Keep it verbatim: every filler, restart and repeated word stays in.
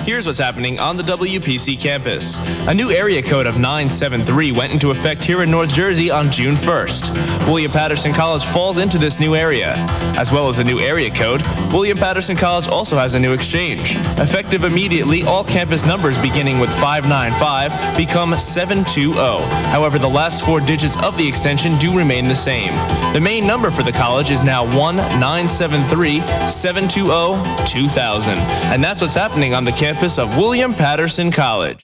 Here's what's happening on the W P C campus. A new area code of nine seven three went into effect here in North Jersey on June first. William Patterson College falls into this new area. As well as a new area code, William Patterson College also has a new exchange. Effective immediately, all campus numbers beginning with five nine five become seven two zero. However, the last four digits of the extension do remain the same. The main number for the college is now one nine seven three seven two zero two thousand. And that's what's happening on the campus of William Patterson College.